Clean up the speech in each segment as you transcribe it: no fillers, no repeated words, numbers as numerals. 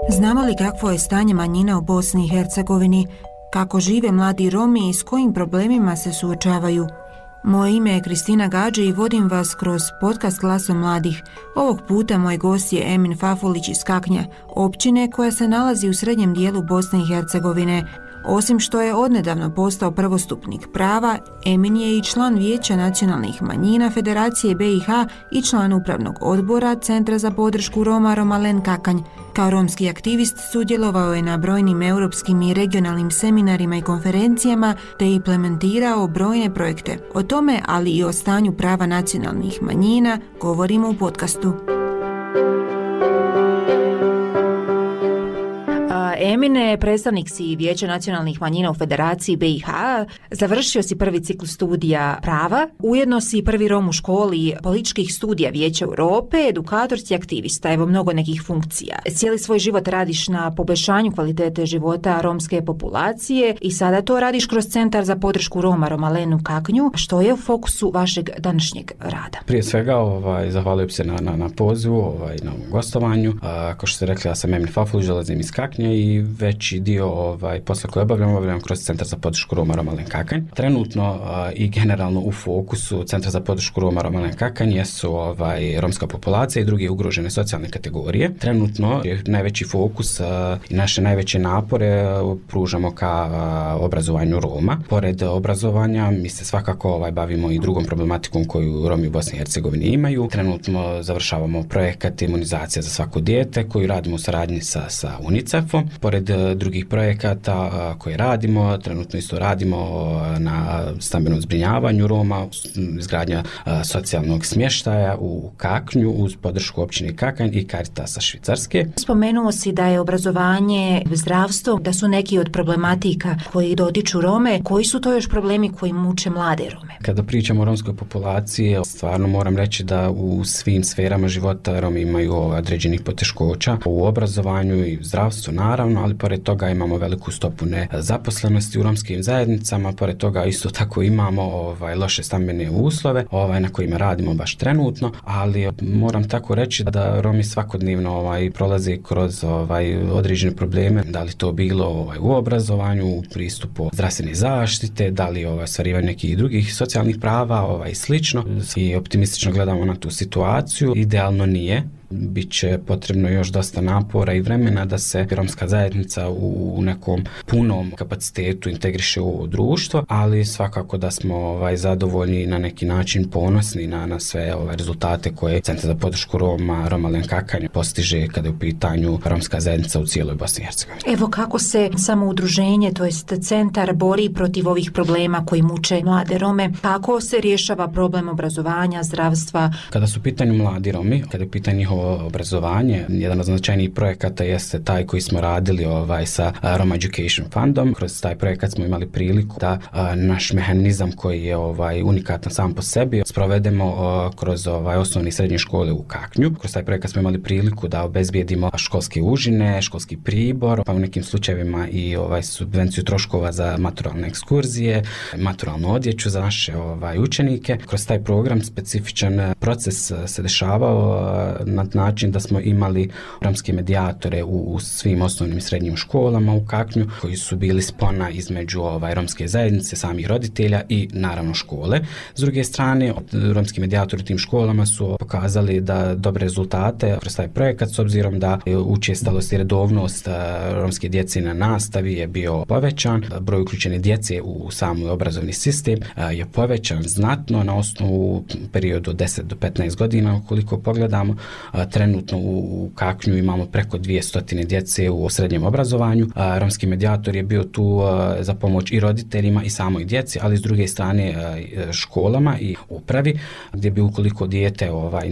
Znamo li kakvo je stanje manjina u Bosni i Hercegovini, kako žive mladi Romi i s kojim problemima se suočavaju? Moje ime je Kristina Gađe i vodim vas kroz podcast Glasom mladih. Ovog puta moj gost je Emin Fafulić iz Kaknja, općine koja se nalazi u srednjem dijelu Bosne i Hercegovine. Osim što je odnedavno postao prvostupnik prava, Emin je i član Vijeća nacionalnih manjina Federacije BiH i član upravnog odbora Centra za podršku Roma Romalen Kakanj. Kao romski aktivist sudjelovao je na brojnim europskim i regionalnim seminarima i konferencijama te implementirao brojne projekte. O tome, ali i o stanju prava nacionalnih manjina, govorimo u podcastu. Emine, predstavnik si Vijeća nacionalnih manjina u Federaciji BiH, završio si prvi ciklus studija prava, ujedno si prvi Rom u školi političkih studija Vijeća Europe, edukator si aktivista, evo mnogo nekih funkcija. Cijeli svoj život radiš na poboljšanju kvalitete života romske populacije i sada to radiš kroz Centar za podršku Roma Romalenu Kaknju. Što je u fokusu vašeg današnjeg rada? Prije svega zahvaljujem se na pozivu, na gostovanju. Kao što ste rekli, ja sam Emin Fafulić, dolazim iz Kaknja i veći dio posla koje obavljam kroz Centar za podršku Roma Romalen Kakanj. Trenutno i generalno u fokusu Centra za podršku Roma Romalen Kakanj jesu romska populacija i druge ugrožene socijalne kategorije. Trenutno je najveći fokus i naše najveće napore pružamo ka obrazovanju Roma. Pored obrazovanja mi se svakako bavimo i drugom problematikom koju Romi u Bosni i Hercegovini imaju. Trenutno završavamo projekat imunizacija za svako dijete koju radimo u saradnji sa UNICEF-om. Pored drugih projekata koje radimo, trenutno isto radimo na stambenom zbrinjavanju Roma, izgradnja socijalnog smještaja u Kaknju uz podršku općine Kakanj i Caritasa Švicarske. Spomenuo si da je obrazovanje, zdravstvo, da su neki od problematika koji dotiču Rome. Koji su to još problemi koji muče mlade Rome? Kada pričamo o romskoj populaciji, stvarno moram reći da u svim sferama života Romi imaju određenih poteškoća u obrazovanju i zdravstvu naravno, ali pored toga imamo veliku stopu nezaposlenosti u romskim zajednicama, pored toga isto tako imamo loše stambene uslove na kojima radimo baš trenutno, ali moram tako reći da Romi svakodnevno prolaze kroz određene probleme, da li to bilo u obrazovanju, u pristupu zdravstvene zaštite, da li ostvarivanje nekih drugih socijalnih prava i slično, i optimistično gledamo na tu situaciju. Idealno nije. Biće potrebno još dosta napora i vremena da se romska zajednica u nekom punom kapacitetu integriše u društvo, ali svakako da smo zadovoljni i na neki način ponosni na sve rezultate koje Centar za podršku Roma Romalen Kakanj postiže kada je u pitanju romska zajednica u cijeloj Bosni i Hercegovini. Evo kako se samo udruženje, to jest centar, bori protiv ovih problema koji muče mlade Rome, kako se rješava problem obrazovanja, zdravstva? Kada su u pitanju mladi Romi, kada je u pitanju njihovo obrazovanje, jedan od značajnijih projekata jeste taj koji smo radili sa Roma Education Fundom. Kroz taj projekat smo imali priliku da naš mehanizam koji je unikatan sam po sebi sprovedemo kroz osnovne i srednje škole u Kaknju. Kroz taj projekat smo imali priliku da obezbijedimo školske užine, školski pribor, pa u nekim slučajevima i subvenciju troškova za maturalne ekskurzije, maturalnu odjeću za naše učenike. Kroz taj program specifičan proces se dešavao na način da smo imali romske medijatore u svim osnovnim i srednjim školama u Kaknju, koji su bili spona između romske zajednice, samih roditelja i naravno škole. S druge strane, romski medijatori u tim školama su pokazali da dobre rezultate kroz taj projekat, s obzirom da učestalost i redovnost romske djece na nastavi je bio povećan, broj uključene djece u samoj obrazovni sistem je povećan znatno na osnovu periodu od 10 do 15 godina. Ukoliko pogledamo, trenutno u Kaknju imamo preko 200 djece u srednjem obrazovanju. Romski medijator je bio tu za pomoć i roditeljima i samoj djeci, ali s druge strane školama i upravi, gdje bi ukoliko dijete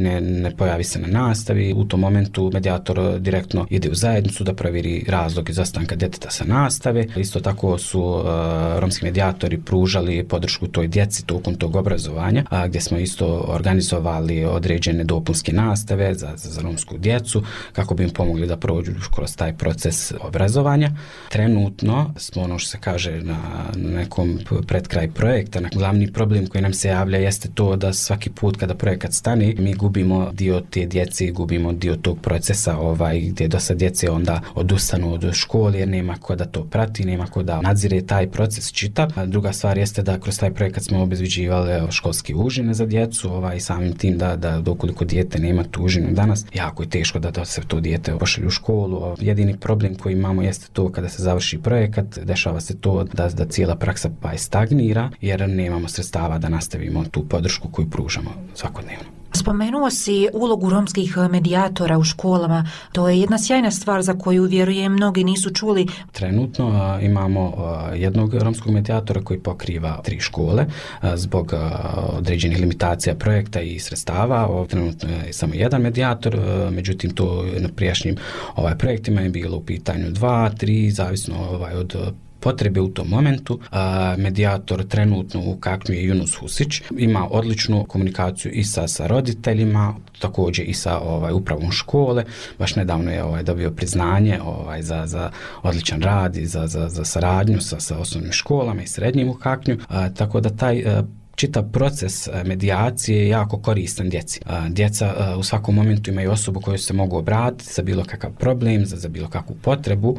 ne pojavi se na nastavi, u tom momentu medijator direktno ide u zajednicu da provjeri razlog izostanka djeteta sa nastave. Isto tako su romski medijatori pružali podršku toj djeci tokom tog obrazovanja, gdje smo isto organizovali određene dopunske nastave za za romsku djecu, kako bi im pomogli da prođu kroz taj proces obrazovanja. Trenutno smo, ono što se kaže na nekom pred kraj projekta, glavni problem koji nam se javlja jeste to da svaki put kada projekat stane, mi gubimo dio te djece, gubimo dio tog procesa gdje dosta djece onda odustanu od škole jer nema ko da to prati, nema ko da nadzire taj proces čitav. Druga stvar jeste da kroz taj projekat smo obezbeđivali školske užine za djecu, samim tim da ukoliko dijete nema tu užinu danas, jako je teško da se to dijete pošalje u školu. Jedini problem koji imamo jeste to kada se završi projekat, dešava se to da cijela praksa stagnira jer nemamo sredstava da nastavimo tu podršku koju pružamo svakodnevno. Spomenuo si ulogu romskih medijatora u školama. To je jedna sjajna stvar za koju, vjerujem, mnogi nisu čuli. Trenutno imamo jednog romskog medijatora koji pokriva 3 škole zbog određenih limitacija projekta i sredstava. Trenutno je samo jedan medijator, međutim to na prijašnjim projektima je bilo u pitanju 2, 3, zavisno od potrebe u tom momentu. Medijator trenutno u Kaknju je Yunus Husić. Ima odličnu komunikaciju i sa roditeljima, također i sa upravom škole. Baš nedavno je dobio priznanje za odličan rad i za saradnju sa osnovnim školama i srednjim u Kaknju. Tako da taj čitav proces medijacije je jako koristan djeci. Djeca u svakom momentu imaju osobu koju se mogu obratiti za bilo kakav problem, za bilo kakvu potrebu,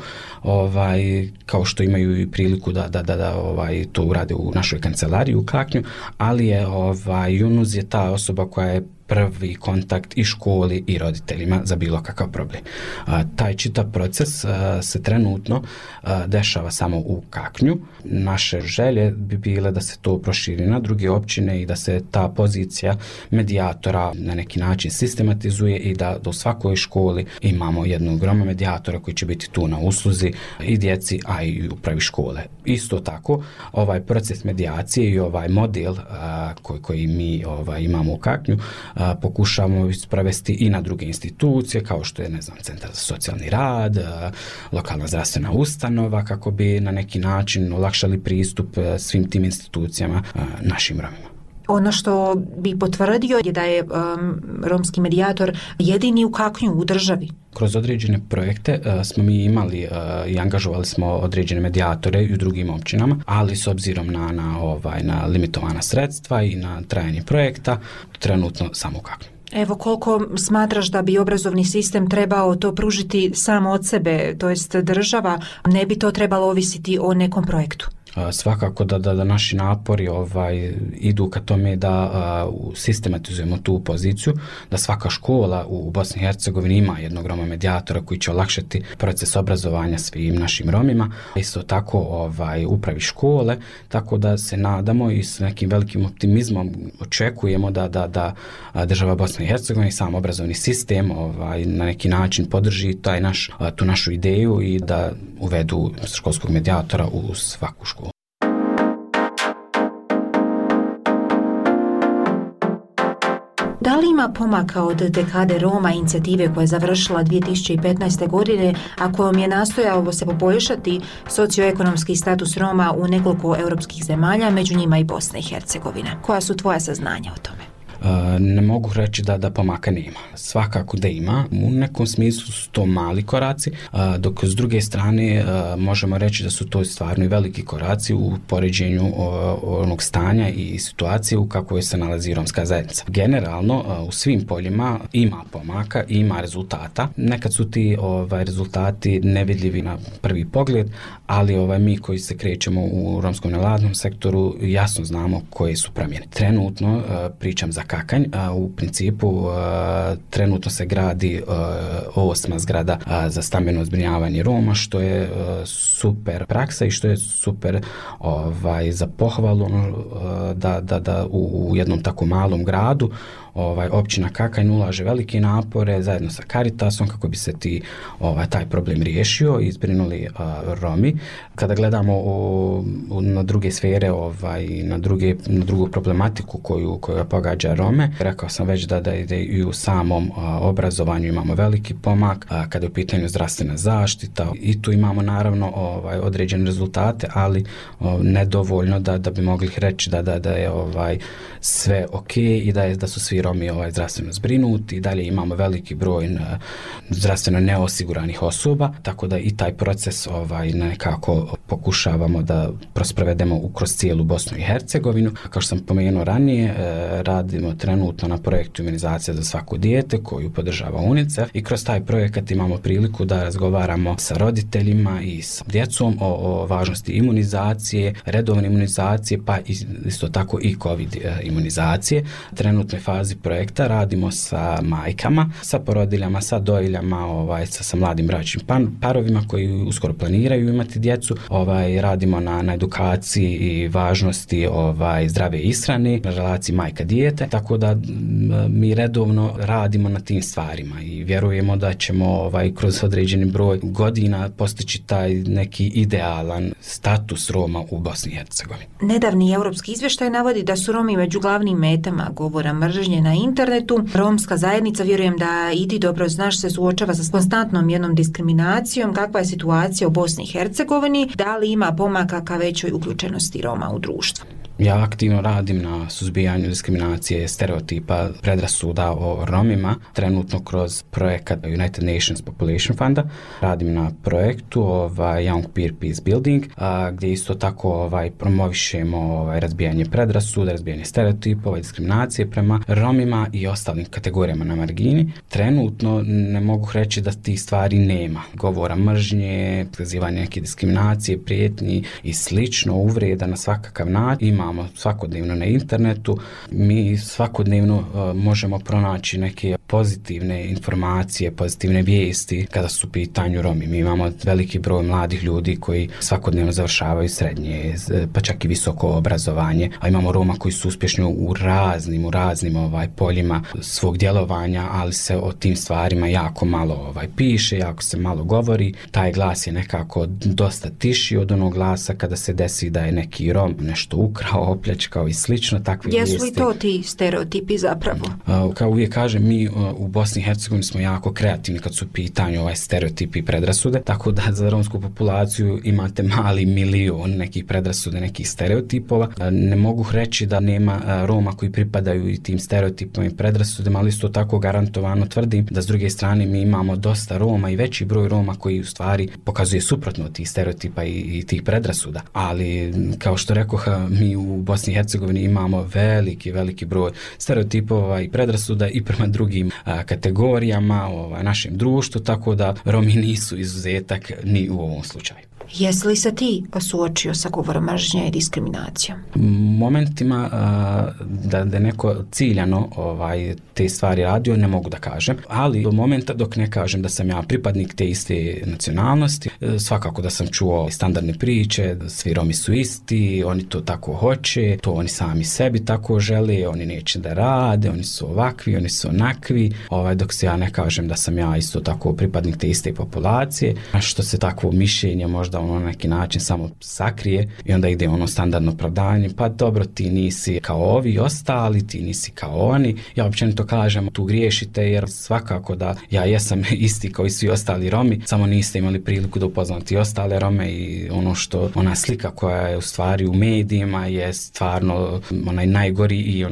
kao što imaju i priliku da to urade u našoj kancelariji u Kaknju, ali je Yunus je ta osoba koja je prvi kontakt i školi i roditeljima za bilo kakav problem. Taj čitav proces se trenutno dešava samo u Kaknju. Naše želje bi bile da se to proširi na druge općine i da se ta pozicija medijatora na neki način sistematizuje i da u svakoj školi imamo jednog Roma medijatora koji će biti tu na usluzi i djeci, a i upravi škole. Isto tako, ovaj proces medijacije i ovaj model koji mi imamo u Kaknju pokušavamo sprovesti i na druge institucije, kao što je, Centar za socijalni rad, lokalna zdravstvena ustanova, kako bi na neki način olakšali pristup svim tim institucijama našim Romima. Ono što bi potvrdio je da je romski medijator jedini u Kaknju u državi. Kroz određene projekte smo mi imali i angažovali smo određene medijatore i u drugim općinama, ali s obzirom na limitovana sredstva i na trajanje projekta, trenutno samo u Kaknju. Evo, koliko smatraš da bi obrazovni sistem trebao to pružiti samo od sebe, to jest država, ne bi to trebalo ovisiti o nekom projektu? Svakako da naši napori idu ka tome da sistematizujemo tu poziciju, da svaka škola u Bosni i Hercegovini ima jednog Roma medijatora koji će olakšati proces obrazovanja svim našim Romima. Isto tako upravi škole, tako da se nadamo i s nekim velikim optimizmom očekujemo da država Bosne i Hercegovine i sam obrazovni sistem na neki način podrži tu našu ideju i da uvedu školskog medijatora u svaku školu. Da li ima pomaka od dekade Roma, inicijative koja je završila 2015. godine, a kojom je nastojalo se poboljšati socioekonomski status Roma u nekoliko europskih zemalja, među njima i Bosna i Hercegovina? Koja su tvoja saznanja o tome? Ne mogu reći da pomaka nema. Svakako da ima. U nekom smislu su to mali koraci, dok s druge strane možemo reći da su to stvarno i veliki koraci u poređenju onog stanja i situacije u kakvoj se nalazi romska zajednica. Generalno, u svim poljima ima pomaka i ima rezultata. Nekad su ti rezultati nevidljivi na prvi pogled, ali mi koji se krećemo u romskom nevladnom sektoru jasno znamo koje su promjene. Trenutno pričam za Kakanj, u principu trenutno se gradi 8. zgrada za stambeno zbrinjavanje Roma, što je super praksa i što je super za pohvalu da u jednom tako malom gradu općina Kakanj ulaže velike napore zajedno sa Caritasom kako bi se taj problem riješio i zbrinuli Romi. Kada gledamo na druge sfere, na drugu problematiku koja pogađa Rome. Rekao sam već da ide i u samom obrazovanju imamo veliki pomak, kada je u pitanju zdravstvena zaštita i tu imamo naravno određene rezultate, ali nedovoljno da bi mogli reći da je sve ok i da su svi Romi zdravstveno zbrinuti. I dalje imamo veliki broj zdravstveno neosiguranih osoba, tako da i taj proces nekako pokušavamo da prosprovedemo kroz cijelu Bosnu i Hercegovinu. Kao što sam pomenuo ranije, radimo trenutno na projektu imunizacija za svako dijete koju podržava UNICEF i kroz taj projekat imamo priliku da razgovaramo sa roditeljima i sa djecom o važnosti imunizacije, redovne imunizacije, pa isto tako i COVID imunizacije. U trenutnoj fazi projekta radimo sa majkama, sa porodiljama, sa dojiljama, sa mladim bračnim parovima koji uskoro planiraju imati djecu. Radimo na edukaciji i važnosti zdrave ishrane, na relaciji majka-dijete, tako da mi redovno radimo na tim stvarima i vjerujemo da ćemo kroz određeni broj godina postići taj neki idealan status Roma u Bosni i Hercegovini. Nedavni europski izvještaj navodi da su Romi među glavnim metama govora mržnje na internetu. Romska zajednica, vjerujem da i ti dobro znaš, se suočava sa konstantnom jednom diskriminacijom. Kakva je situacija u Bosni i Hercegovini? Da li ima pomaka ka većoj uključenosti Roma u društvo? Ja aktivno radim na suzbijanju diskriminacije, stereotipa, predrasuda o Romima, trenutno kroz projekat United Nations Population Funda. Radim na projektu Young Peer Peace Building, gdje isto tako promovišemo razbijanje predrasuda, razbijanje stereotipa, diskriminacije prema Romima i ostalim kategorijama na margini. Trenutno ne mogu reći da tih stvari nema. Govora mržnje, ukazivanje neke diskriminacije, prijetnji i slično, uvreda na svakakav način imamo svakodnevno na internetu. Mi svakodnevno možemo pronaći neke pozitivne informacije, pozitivne vijesti kada su u pitanju Romi. Mi imamo veliki broj mladih ljudi koji svakodnevno završavaju srednje, pa čak i visoko obrazovanje, a imamo Roma koji su uspješni u raznim poljima svog djelovanja, ali se o tim stvarima jako malo piše, jako se malo govori. Taj glas je nekako dosta tiši od onog glasa kada se desi da je neki Rom nešto ukrao, opljačkao i slično. Jesu li to ti stereotipi zapravo? Kao uvijek kažem, mi u Bosni i Hercegovini smo jako kreativni kad su u pitanju stereotipi i predrasude, tako da za romsku populaciju imate mali milion nekih predrasude, nekih stereotipova. Ne mogu reći da nema Roma koji pripadaju i tim stereotipima i predrasudama, ali isto tako garantovano tvrdim da s druge strane mi imamo dosta Roma i veći broj Roma koji u stvari pokazuje suprotno od tih stereotipa i tih predrasuda. Ali kao što rekoh, mi u Bosni i Hercegovini imamo veliki broj stereotipova i predrasuda i prema drugim kategorijama našem društvu, tako da Romi nisu izuzetak ni u ovom slučaju. Jesi li se ti suočio sa govorom mržnje i diskriminacijom? Momentima da neko ciljano te stvari radio, ne mogu da kažem, ali do momenta dok ne kažem da sam ja pripadnik te iste nacionalnosti, svakako da sam čuo standardne priče, svi Romi su isti, oni to tako hoće, to oni sami sebi tako žele, oni neće da rade, oni su ovakvi, oni su onakvi, dok se ja ne kažem da sam ja isto tako pripadnik te iste populacije, a što se takvo mišljenje možda na neki način samo sakrije i onda ide standardno opravdanje, pa dobro, ti nisi kao ovi ostali, ti nisi kao oni. Ja općenito kažem, tu griješite, jer svakako da ja jesam isti kao i svi ostali Romi, samo niste imali priliku da upoznati ostale Rome i ona slika koja je u stvari u medijima je stvarno onaj najgori i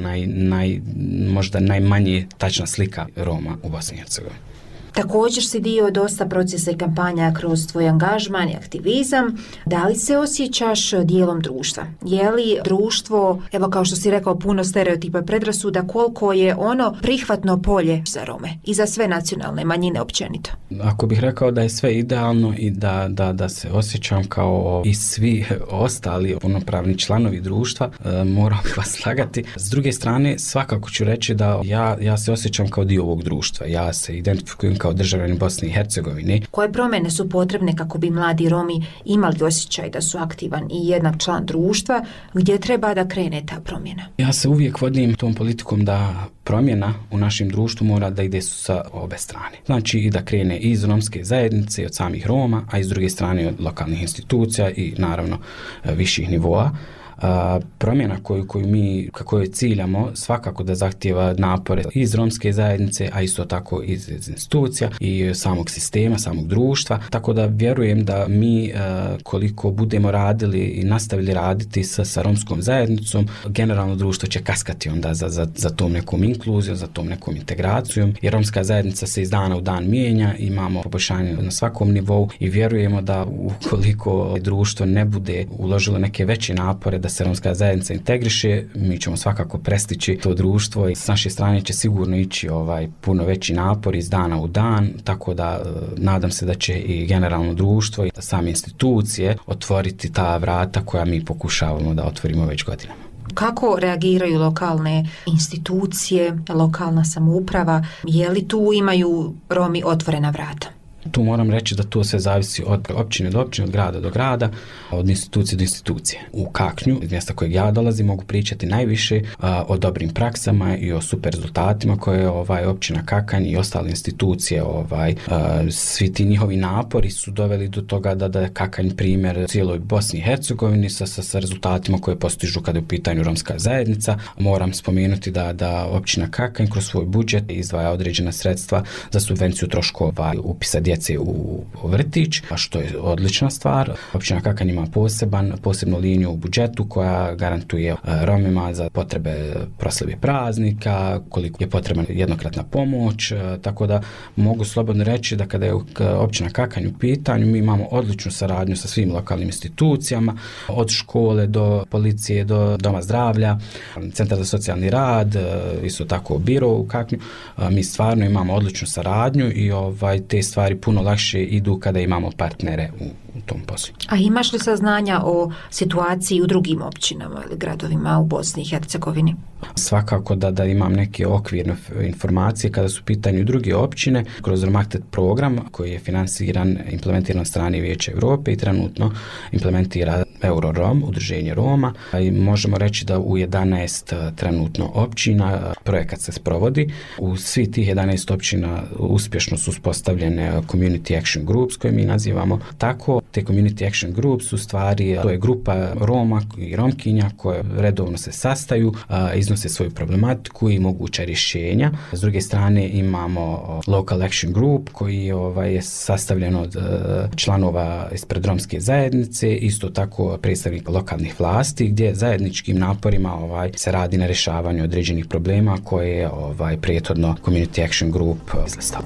možda najmanje tačna slika Roma u Bosni i Hercegovini. Također si dio dosta procesa i kampanja kroz tvoj angažman i aktivizam. Da li se osjećaš dijelom društva? Je li društvo, evo kao što si rekao, puno stereotipa i predrasuda, koliko je ono prihvatno polje za Rome i za sve nacionalne manjine općenito? Ako bih rekao da je sve idealno i da se osjećam kao i svi ostali punopravni članovi društva, moram vas slagati. S druge strane, svakako ću reći da ja se osjećam kao dio ovog društva. Ja se identifikujem kao državljanin Bosne i Hercegovine. Koje promjene su potrebne kako bi mladi Romi imali osjećaj da su aktivan i jednak član društva? Gdje treba da krene ta promjena? Ja se uvijek vodim tom politikom da promjena u našem društvu mora da ide sa obe strane. Znači i da krene iz romske zajednice, od samih Roma, a i s druge strane od lokalnih institucija i naravno viših nivoa. promjena koju mi kako je ciljamo svakako da zahtijeva napore iz romske zajednice, a isto tako iz institucija i samog sistema, samog društva, tako da vjerujem da mi koliko budemo radili i nastavili raditi sa romskom zajednicom, generalno društvo će kaskati onda za tom nekom inkluzijom, za tom nekom integracijom, jer romska zajednica se iz dana u dan mijenja, imamo poboljšanje na svakom nivou i vjerujemo da ukoliko društvo ne bude uložilo neke veće napore da se romska zajednica integriše, mi ćemo svakako prestići to društvo i s naše strane će sigurno ići puno veći napor iz dana u dan, tako da nadam se da će i generalno društvo i same institucije otvoriti ta vrata koja mi pokušavamo da otvorimo već godinama. Kako reagiraju lokalne institucije, lokalna samouprava? Je li tu imaju Romi otvorena vrata? Tu moram reći da to sve zavisi od općine do općine, od grada do grada, od institucije do institucije. U Kaknju, iz mjesta kojeg ja dolazim, mogu pričati najviše o dobrim praksama i o super rezultatima koje općina Kakanj i ostale institucije, svi ti njihovi napori su doveli do toga da je Kakanj primjer cijeloj Bosni i Hercegovini sa rezultatima koje postižu kada je u pitanju romska zajednica. Moram spomenuti da općina Kakanj kroz svoj budžet izdvaja određena sredstva za subvenciju troškova upisa djece u vrtić, a što je odlična stvar. Općina Kakanj ima posebnu liniju u budžetu koja garantuje Romima za potrebe proslave praznika, koliko je potrebna jednokratna pomoć, tako da mogu slobodno reći da kada je općina Kakanj u pitanju, mi imamo odličnu saradnju sa svim lokalnim institucijama, od škole do policije, do doma zdravlja, centar za socijalni rad, isto tako biro u Kaknju. Mi stvarno imamo odličnu saradnju i te stvari puno lakše idu kada imamo partnere u tom poslu. A imaš li saznanja o situaciji u drugim općinama ili gradovima u Bosni i Hercegovini? Svakako da imam neke okvirne informacije kada su u pitanju druge općine kroz Romaktet program koji je finansiran, implementiran od strane Vijeća Europe i trenutno implementira Eurorom, udruženje Roma. I možemo reći da u 11 trenutno općina projekat se sprovodi. U svih tih 11 općina uspješno su uspostavljene community action groups koje mi nazivamo tako. Te community action groups u stvari to je grupa Roma i Romkinja koje redovno se sastaju, iznose svoju problematiku i moguća rješenja. S druge strane imamo local action group koji je sastavljen od članova ispred romske zajednice, isto tako predstavnika lokalnih vlasti gdje zajedničkim naporima se radi na rješavanju određenih problema koje je prethodno community action group izlistao.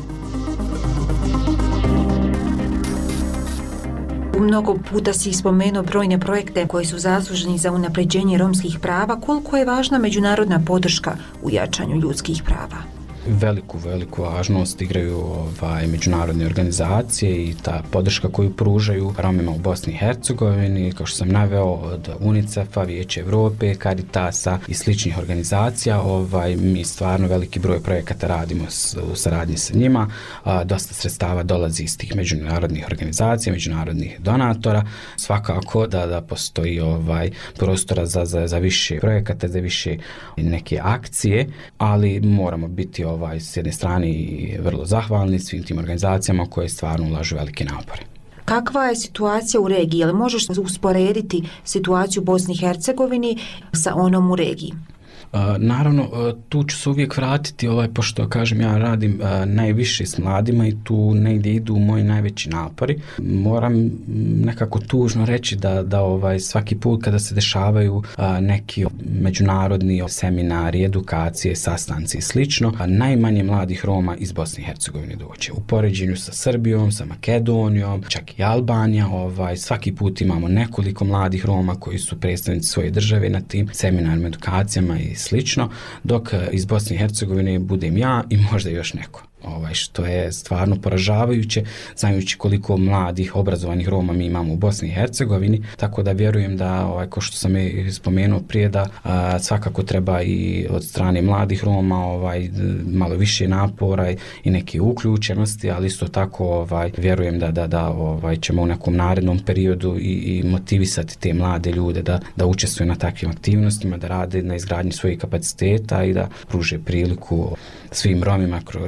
Mnogo puta si spomenuo brojne projekte koji su zasluženi za unapređenje romskih prava. Koliko je važna međunarodna podrška u jačanju ljudskih prava? Veliku važnost igraju međunarodne organizacije i ta podrška koju pružaju Romima u Bosni i Hercegovini, kao što sam naveo, od UNICEF-a, Vijeća Europe, Caritasa i sličnih organizacija. Mi stvarno veliki broj projekata radimo u saradnji sa njima. Dosta sredstava dolazi iz tih međunarodnih organizacija, međunarodnih donatora. Svakako da postoji prostora za više projekata, za više neke akcije, ali moramo biti s jedne strane i vrlo zahvalni svim tim organizacijama koje stvarno ulažu velike napore. Kakva je situacija u regiji? Jel možeš usporediti situaciju u Bosni i Hercegovini sa onom u regiji? Naravno, tu ću se uvijek vratiti, pošto kažem ja radim najviše s mladima i tu negdje idu moji najveći napori. Moram nekako tužno reći da svaki put kada se dešavaju neki međunarodni seminari, edukacije, sastanci i slično, najmanje mladih Roma iz Bosne i Hercegovine doće. U poređenju sa Srbijom, sa Makedonijom, čak i Albanija, svaki put imamo nekoliko mladih Roma koji su predstavnici svoje države na tim seminarima, edukacijama i slično, dok iz Bosne i Hercegovine budem ja i možda još neko. Što je stvarno poražavajuće, znajući koliko mladih, obrazovanih Roma mi imamo u Bosni i Hercegovini, tako da vjerujem da, kao što sam i spomenuo prije, da svakako treba i od strane mladih Roma malo više napora i neke uključenosti, ali isto tako vjerujem da ćemo u nekom narednom periodu i motivisati te mlade ljude da učestvuju na takvim aktivnostima, da rade na izgradnji svojih kapaciteta i da pruže priliku svim Romima na taj način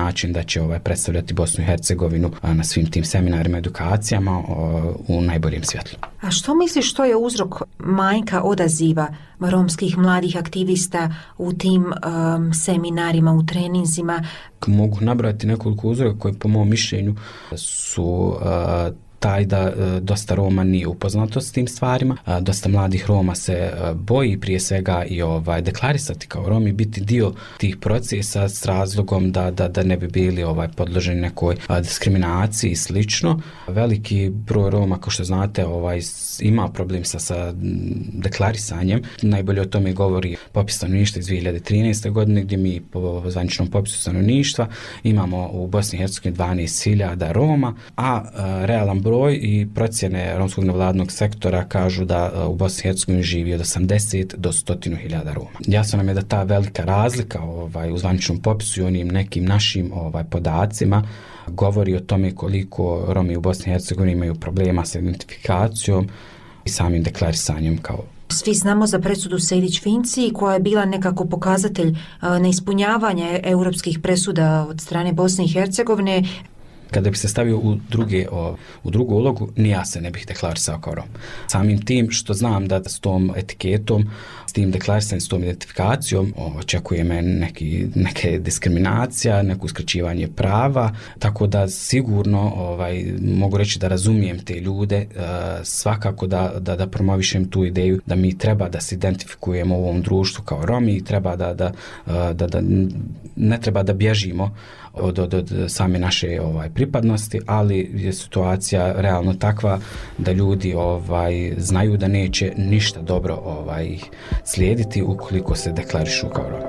način da će predstavljati Bosnu i Hercegovinu na svim tim seminarima, edukacijama u najboljem svjetlu. A što misliš što je uzrok manjka odaziva romskih mladih aktivista u tim seminarima, u treninzima? Mogu nabrojati nekoliko uzroka koji po mom mišljenju su taj da dosta Roma nije upoznato s tim stvarima, dosta mladih Roma se boji prije svega i deklarisati kao Romi, biti dio tih procesa s razlogom da ne bi bili podloženi nekoj diskriminaciji i slično. Veliki broj Roma, kao što znate, ima problem sa deklarisanjem. Najbolje o tome govori popis stanovništva iz 2013. godine, gdje mi po zvaničnom popisu stanovništva imamo u Bosni i Hercegovini 12.000 Roma, a realan broj i procjene romskog nevladnog sektora kažu da u Bosni i Hercegovini živi od 80 do 100.000 Roma. Jasno nam je da ta velika razlika u zvaničnom popisu i onim nekim našim podacima govori o tome koliko Romi u Bosni i Hercegovini imaju problema sa identifikacijom i samim deklarisanjem kao. Svi znamo za presudu Sejdić-Finci koja je bila nekako pokazatelj neispunjavanja europskih presuda od strane Bosne i Hercegovine. Kada bi se stavio u drugu ulogu, ni ja se ne bih deklarisao kao Rom. Samim tim što znam da s tom etiketom, s tim deklarisanjem, s tom identifikacijom očekuje me neke diskriminacija, neko uskraćivanje prava, tako da sigurno mogu reći da razumijem te ljude, svakako da promovišem tu ideju da mi treba da se identifikujemo u ovom društvu kao Romi i treba da ne treba da bježimo od same naše pripadnosti, ali je situacija realno takva da ljudi znaju da neće ništa dobro slijediti ukoliko se deklarišu kao Romi.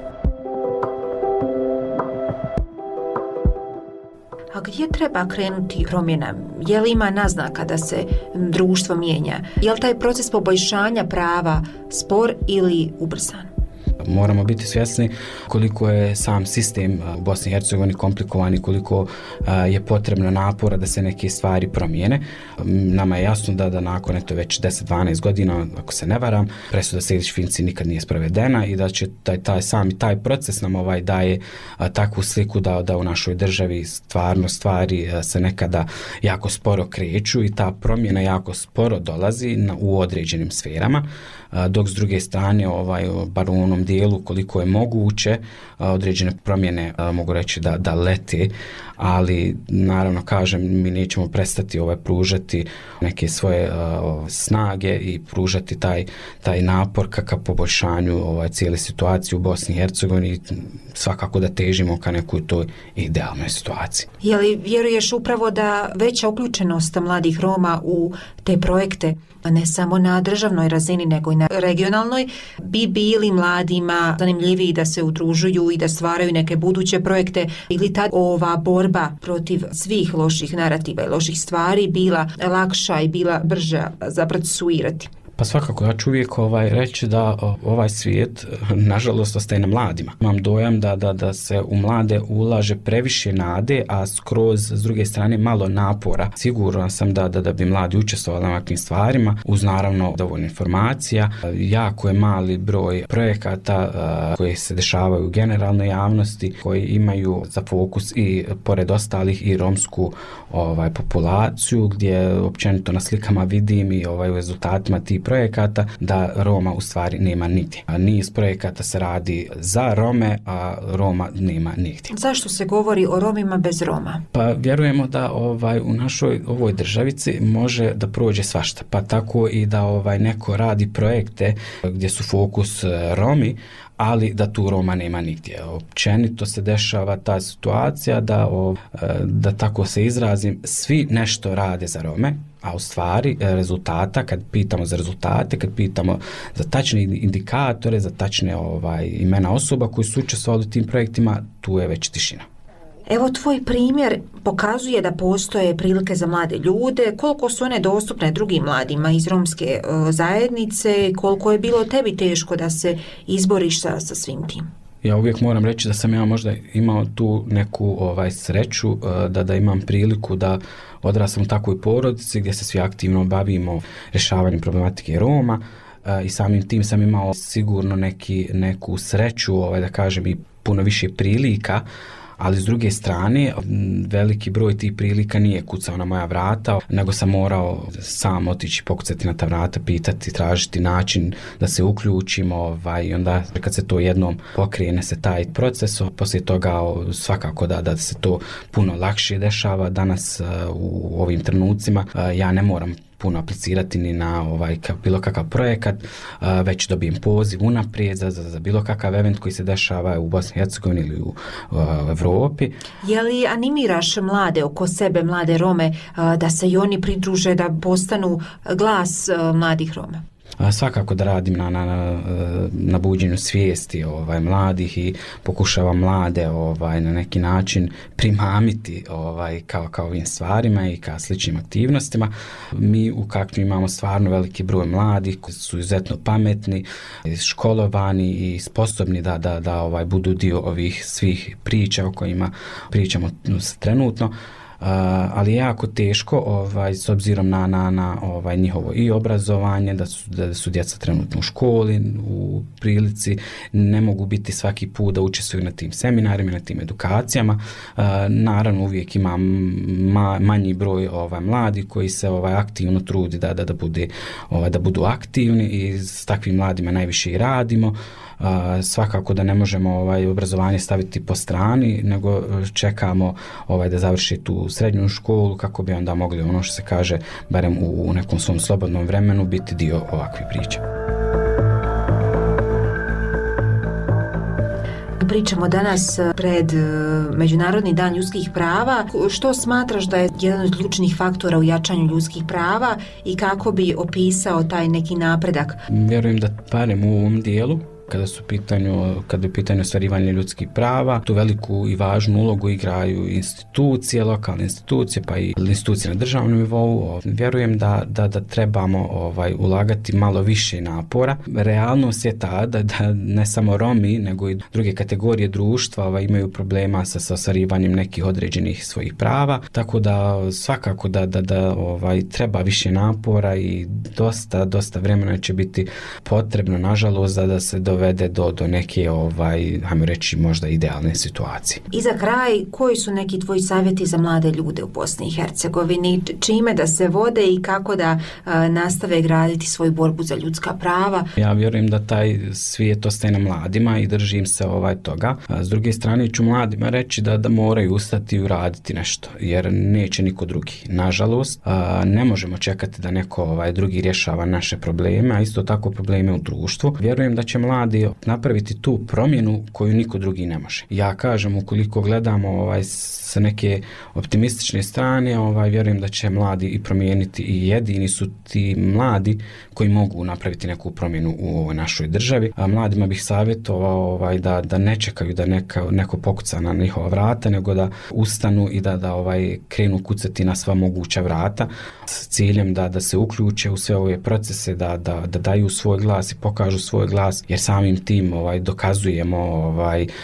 A gdje treba krenuti promjena? Je li ima naznaka da se društvo mijenja? Je li taj proces poboljšanja prava spor ili ubrzan? Moramo biti svjesni koliko je sam sistem u Bosni i Hercegovini komplikovan i koliko je potrebno napora da se neke stvari promijene. Nama je jasno da nakon već 10-12 godina, ako se ne varam, presuda Sejdić-Finci nikad nije sprovedena i da će taj proces nam daje takvu sliku da u našoj državi stvarno stvari se nekada jako sporo kreću i ta promjena jako sporo dolazi u određenim sferama, dok s druge strane, bar u onom dijelu koliko je moguće, određene promjene mogu reći da lete, ali naravno kažem, mi nećemo prestati pružati neke svoje snage i pružati taj napor ka poboljšanju cijele situacije u Bosni i Hercegovini, svakako da težimo ka nekoj toj idealnoj situaciji. Je li vjeruješ upravo da veća uključenost mladih Roma u te projekte, ne samo na državnoj razini nego i na regionalnoj, bi bili mladima zanimljiviji da se udružuju i da stvaraju neke buduće projekte, ili ta ova borba protiv svih loših narativa i loših stvari bila lakša i bila brža za procesuirati? Pa svakako, ja ću uvijek reći da ovaj svijet nažalost ostaje na mladima. Imam dojam da se u mlade ulaže previše nade, a skroz s druge strane malo napora. Siguran sam da bi mladi učestvovali na ovakvim stvarima, uz naravno dovoljno informacija. Jako je mali broj projekata koji se dešavaju u generalnoj javnosti, koji imaju za fokus i pored ostalih i romsku populaciju, gdje općenito na slikama vidim i u rezultatima tih projekata da Roma u stvari nema nigdje. Niz projekata se radi za Rome, a Roma nema nigdje. Zašto se govori o Romima bez Roma? Pa vjerujemo da u našoj ovoj državici može da prođe svašta, pa tako i da neko radi projekte gdje su fokus Romi, ali da tu Roma nema nigdje. Općenito se dešava ta situacija da tako se izrazim, svi nešto rade za Rome, a u stvari rezultata, kad pitamo za rezultate, kad pitamo za tačne indikatore, za tačne imena osoba koji su učestvovali u tim projektima, tu je već tišina. Evo, tvoj primjer pokazuje da postoje prilike za mlade ljude, koliko su one dostupne drugim mladima iz romske zajednice, koliko je bilo tebi teško da se izboriš sa svim tim. Ja uvijek moram reći da sam ja možda imao tu neku sreću da imam priliku da odrastam u takvoj porodici gdje se svi aktivno bavimo rješavanjem problematike Roma i samim tim sam imao sigurno neku sreću, da kažem, i puno više prilika, ali s druge strane veliki broj tih prilika nije kucao na moja vrata, nego sam morao sam otići, pokucati na ta vrata, pitati, tražiti način da se uključimo, i onda kad se to jednom pokrene se taj proces, poslije toga svakako da se to puno lakše dešava. Danas u ovim trenucima ja ne moram puno aplicirati ni na bilo kakav projekat, već dobijem poziv unaprijed za bilo kakav event koji se dešava u Bosni i Hercegovini ili u Evropi. Je li animiraš mlade oko sebe, mlade Rome, da se i oni pridruže, da postanu glas mladih Roma? Svakako da radim na buđenju svijesti mladih i pokušavam mlade na neki način primamiti kao ovim stvarima i kao sličnim aktivnostima. Mi u Kaknju imamo stvarno veliki broj mladih koji su izuzetno pametni, školovani i sposobni da budu dio ovih svih priča o kojima pričamo trenutno. Ali je jako teško s obzirom na njihovo i obrazovanje, da su djeca trenutno u školi, u prilici, ne mogu biti svaki put da učestvuju na tim seminarima, na tim edukacijama. Naravno uvijek ima manji broj mladih koji se aktivno trudi da budu aktivni i s takvim mladima najviše i radimo. Svakako da ne možemo obrazovanje staviti po strani, nego čekamo da završi tu srednju školu kako bi onda mogli, ono što se kaže, barem u nekom svom slobodnom vremenu, biti dio ovakvih priča. Pričamo danas pred Međunarodni dan ljudskih prava. Što smatraš da je jedan od ključnih faktora u jačanju ljudskih prava i kako bi opisao taj neki napredak? Vjerujem da barem u ovom dijelu, kada je u pitanju ostvarivanje ljudskih prava, tu veliku i važnu ulogu igraju institucije, lokalne institucije, pa i institucije na državnom nivou. Vjerujem da trebamo ulagati malo više napora. Realnost je ta da ne samo Romi, nego i druge kategorije društva imaju problema sa ostvarivanjem nekih određenih svojih prava, tako da svakako da treba više napora i dosta vremena će biti potrebno, nažalost, da se dovede do neke, hajmo reći, možda idealne situacije. I za kraj, koji su neki tvoji savjeti za mlade ljude u Bosni i Hercegovini? Čime da se vode i kako da nastave graditi svoju borbu za ljudska prava? Ja vjerujem da taj svijet ostaje na mladima i držim se toga. S druge strane ću mladima reći da moraju ustati i uraditi nešto, jer neće niko drugi. Nažalost, ne možemo čekati da neko drugi rješava naše probleme, a isto tako probleme u društvu. Vjerujem da će mladi napraviti tu promjenu koju niko drugi ne može. Ja kažem, ukoliko gledamo sa neke optimistične strane, vjerujem da će mladi i promijeniti i jedini su ti mladi koji mogu napraviti neku promjenu u ovoj našoj državi. A mladima bih savjetovao da ne čekaju da neko pokuca na njihova vrata, nego da ustanu i da krenu kucati na sva moguća vrata s ciljem da se uključe u sve ove procese, da daju svoj glas i pokažu svoj glas, jer samim tim dokazujemo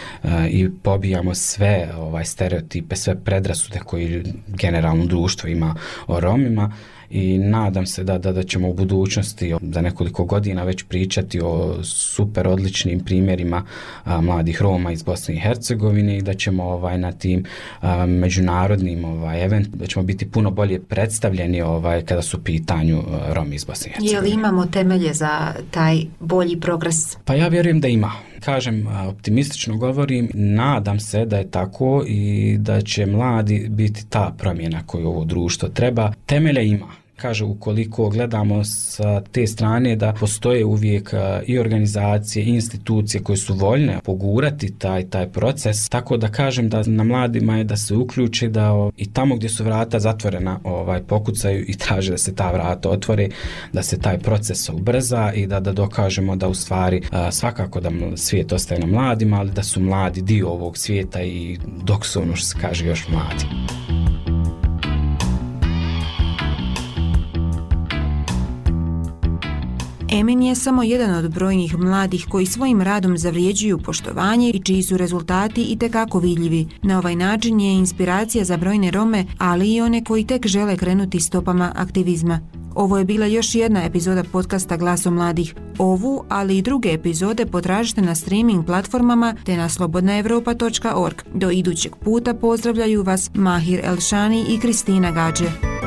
i pobijamo sve stereotipe, sve predrasude koji generalno društvo ima o Romima. I nadam se da ćemo u budućnosti za nekoliko godina već pričati o super odličnim primjerima mladih Roma iz Bosne i Hercegovine i da ćemo na tim međunarodnim event, da ćemo biti puno bolje predstavljeni kada su u pitanju Romi iz Bosne i Hercegovine. Je li imamo temelje za taj bolji progres? Pa ja vjerujem da ima. Kažem, optimistično govorim, nadam se da je tako i da će mladi biti ta promjena koju ovo društvo treba. Temelja ima. Kaže, ukoliko gledamo sa te strane da postoje uvijek i organizacije i institucije koje su voljne pogurati taj proces, tako da kažem da na mladima je da se uključe, da i tamo gdje su vrata zatvorena pokucaju i traže da se ta vrata otvore, da se taj proces ubrza i da dokažemo da u stvari svakako da svijet ostaje na mladima, ali da su mladi dio ovog svijeta i dok su, ono što se kaže, još mladi. Emin je samo jedan od brojnih mladih koji svojim radom zavrijeđuju poštovanje i čiji su rezultati itekako vidljivi. Na ovaj način je inspiracija za brojne Rome, ali i one koji tek žele krenuti stopama aktivizma. Ovo je bila još jedna epizoda podcasta Glaso mladih. Ovu, ali i druge epizode potražite na streaming platformama te na slobodnaevropa.org. Do idućeg puta pozdravljaju vas Mahir Elšani i Kristina Gađe.